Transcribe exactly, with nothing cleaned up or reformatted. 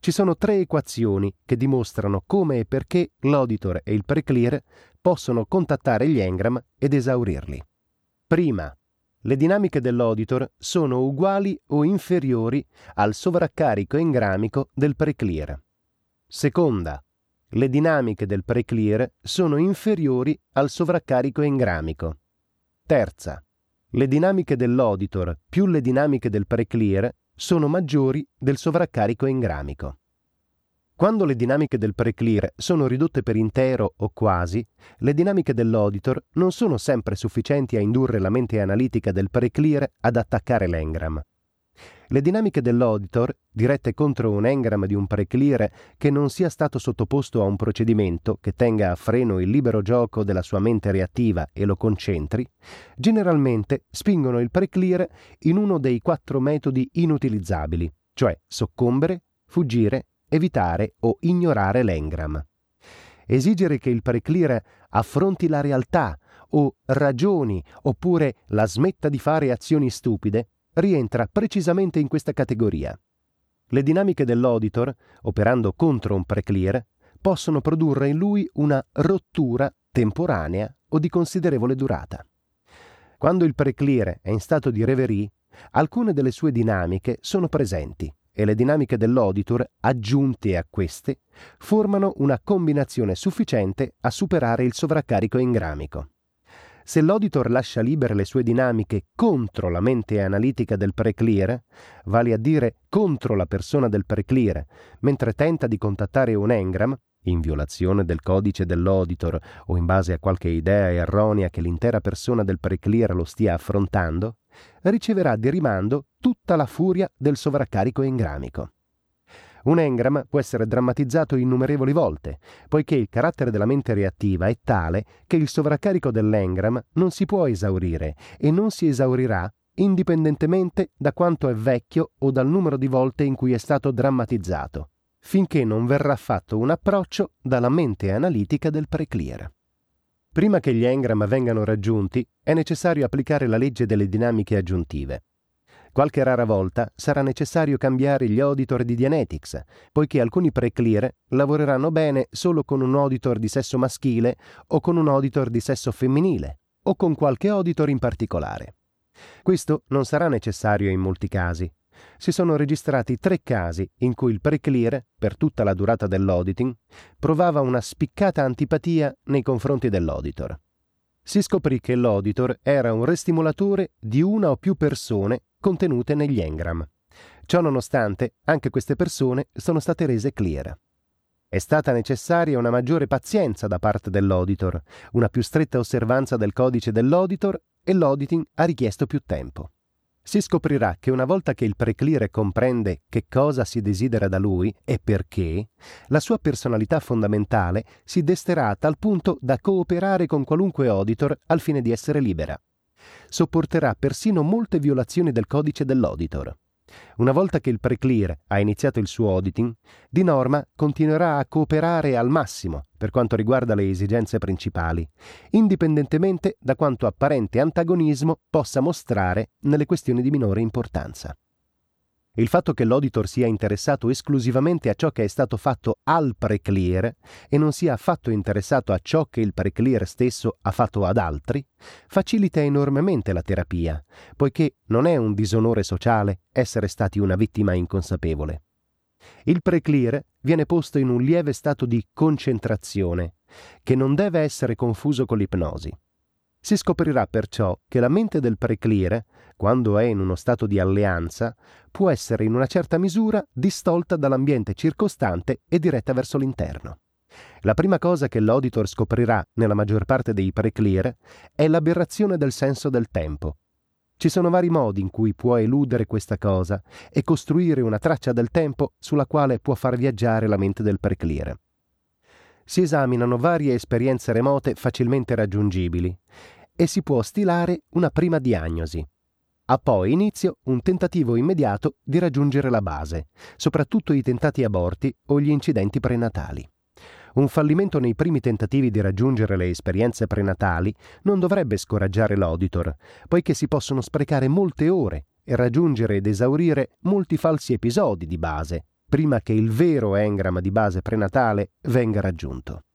Ci sono tre equazioni che dimostrano come e perché l'auditor e il preclear possono contattare gli engram ed esaurirli. Prima, le dinamiche dell'auditor sono uguali o inferiori al sovraccarico engramico del preclear. Seconda, le dinamiche del preclear sono inferiori al sovraccarico engramico. Terza, le dinamiche dell'auditor più le dinamiche del preclear sono maggiori del sovraccarico engramico. Quando le dinamiche del preclear sono ridotte per intero o quasi, le dinamiche dell'auditor non sono sempre sufficienti a indurre la mente analitica del preclear ad attaccare l'engram. Le dinamiche dell'auditor, dirette contro un engram di un preclear che non sia stato sottoposto a un procedimento che tenga a freno il libero gioco della sua mente reattiva e lo concentri, generalmente spingono il preclear in uno dei quattro metodi inutilizzabili, cioè soccombere, fuggire, evitare o ignorare l'engram. Esigere che il preclear affronti la realtà o ragioni oppure la smetta di fare azioni stupide rientra precisamente in questa categoria. Le dinamiche dell'auditor, operando contro un preclear, possono produrre in lui una rottura temporanea o di considerevole durata. Quando il preclear è in stato di reverie, alcune delle sue dinamiche sono presenti e le dinamiche dell'auditor, aggiunte a queste, formano una combinazione sufficiente a superare il sovraccarico engramico. Se l'auditor lascia libere le sue dinamiche contro la mente analitica del preclear, vale a dire contro la persona del preclear, mentre tenta di contattare un engram, in violazione del codice dell'auditor o in base a qualche idea erronea che l'intera persona del preclear lo stia affrontando, riceverà di rimando tutta la furia del sovraccarico engramico. Un engram può essere drammatizzato innumerevoli volte, poiché il carattere della mente reattiva è tale che il sovraccarico dell'engram non si può esaurire e non si esaurirà indipendentemente da quanto è vecchio o dal numero di volte in cui è stato drammatizzato, finché non verrà fatto un approccio dalla mente analitica del preclear. Prima che gli engram vengano raggiunti, è necessario applicare la legge delle dinamiche aggiuntive. Qualche rara volta sarà necessario cambiare gli auditor di Dianetics, poiché alcuni preclear lavoreranno bene solo con un auditor di sesso maschile o con un auditor di sesso femminile, o con qualche auditor in particolare. Questo non sarà necessario in molti casi. Si sono registrati tre casi in cui il preclear, per tutta la durata dell'auditing, provava una spiccata antipatia nei confronti dell'auditor. Si scoprì che l'auditor era un restimolatore di una o più persone contenute negli engram. Ciò nonostante, anche queste persone sono state rese clear. È stata necessaria una maggiore pazienza da parte dell'auditor, una più stretta osservanza del codice dell'auditor e l'auditing ha richiesto più tempo. Si scoprirà che una volta che il preclear comprende che cosa si desidera da lui e perché, la sua personalità fondamentale si desterà a tal punto da cooperare con qualunque auditor al fine di essere libera. Sopporterà persino molte violazioni del codice dell'auditor. Una volta che il preclear ha iniziato il suo auditing, di norma continuerà a cooperare al massimo per quanto riguarda le esigenze principali, indipendentemente da quanto apparente antagonismo possa mostrare nelle questioni di minore importanza. Il fatto che l'auditor sia interessato esclusivamente a ciò che è stato fatto al preclear e non sia affatto interessato a ciò che il preclear stesso ha fatto ad altri, facilita enormemente la terapia, poiché non è un disonore sociale essere stati una vittima inconsapevole. Il preclear viene posto in un lieve stato di concentrazione, che non deve essere confuso con l'ipnosi. Si scoprirà perciò che la mente del preclear, quando è in uno stato di alleanza, può essere in una certa misura distolta dall'ambiente circostante e diretta verso l'interno. La prima cosa che l'auditor scoprirà nella maggior parte dei preclear è l'aberrazione del senso del tempo. Ci sono vari modi in cui può eludere questa cosa e costruire una traccia del tempo sulla quale può far viaggiare la mente del preclear. Si esaminano varie esperienze remote facilmente raggiungibili e si può stilare una prima diagnosi. Ha poi inizio un tentativo immediato di raggiungere la base, soprattutto i tentati aborti o gli incidenti prenatali. Un fallimento nei primi tentativi di raggiungere le esperienze prenatali non dovrebbe scoraggiare l'auditor, poiché si possono sprecare molte ore e raggiungere ed esaurire molti falsi episodi di base, prima che il vero engramma di base prenatale venga raggiunto.